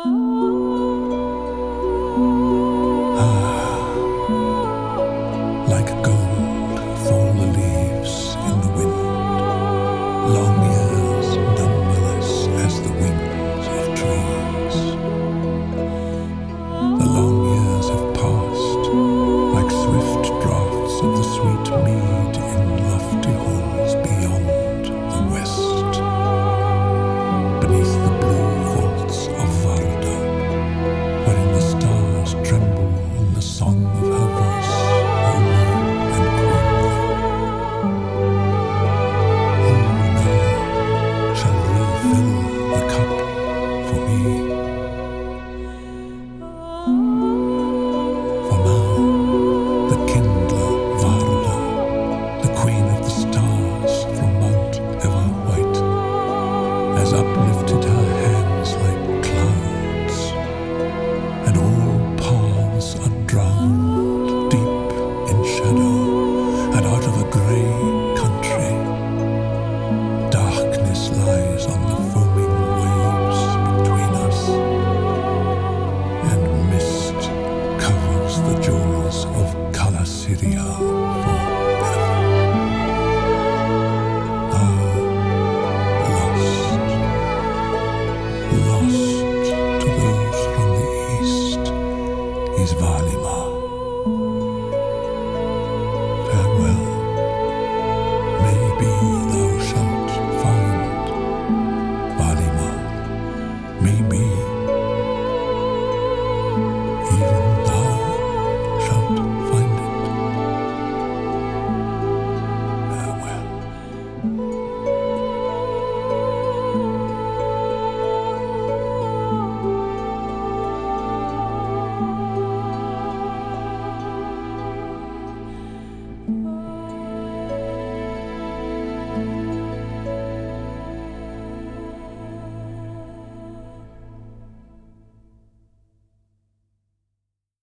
Like gold fall the leaves in the wind, long years numberless as the wings of trees. The long years have passed like swift draughts of the sweet mead in lofty halls beyond the west, beneath the blue vaults of Varda, wherein the stars tremble on the song of her voice, holy and queenly. Who now shall refill the cup for me? For now the kindler Varda, the queen of the stars from Mount Ever-White, has uplifted her hands like clouds, and all paths are drowned deep in shadow, and out of a grey country darkness lies on the foaming waves between us, and mist covers the jewels of Calasiria forever. Ah, lost to those from the east is Valim.